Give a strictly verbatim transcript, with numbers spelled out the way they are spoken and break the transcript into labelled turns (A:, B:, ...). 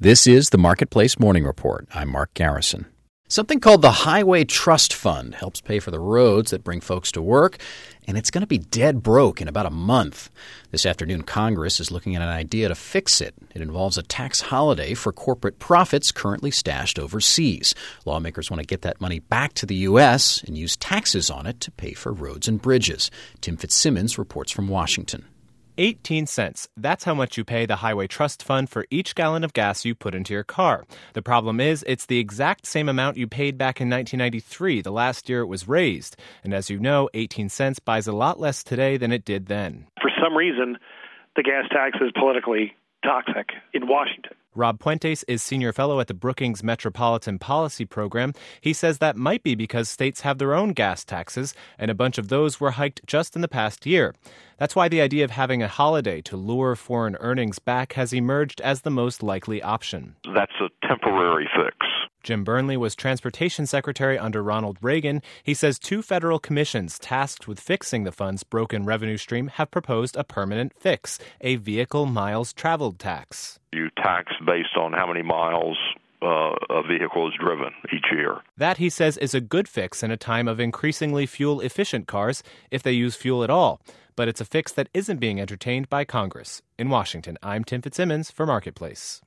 A: This is the Marketplace Morning Report. I'm Mark Garrison. Something called the Highway Trust Fund helps pay for the roads that bring folks to work, and it's going to be dead broke in about a month. This afternoon, Congress is looking at an idea to fix it. It involves a tax holiday for corporate profits currently stashed overseas. Lawmakers want to get that money back to the U S and use taxes on it to pay for roads and bridges. Tim Fitzsimmons reports from Washington.
B: eighteen cents. That's how much you pay the Highway Trust Fund for each gallon of gas you put into your car. The problem is it's the exact same amount you paid back in nineteen ninety-three, the last year it was raised. And as you know, eighteen cents buys a lot less today than it did then.
C: For some reason, the gas tax is politically toxic in Washington.
B: Rob Puentes is senior fellow at the Brookings Metropolitan Policy Program. He says that might be because states have their own gas taxes, and a bunch of those were hiked just in the past year. That's why the idea of having a holiday to lure foreign earnings back has emerged as the most likely option.
D: That's a temporary fix.
B: Jim Burnley was transportation secretary under Ronald Reagan. He says two federal commissions tasked with fixing the fund's broken revenue stream have proposed a permanent fix, a vehicle miles traveled tax.
D: You tax based on how many miles uh, a vehicle is driven each year.
B: That, he says, is a good fix in a time of increasingly fuel-efficient cars, if they use fuel at all. But it's a fix that isn't being entertained by Congress. In Washington, I'm Tim Fitzsimmons for Marketplace.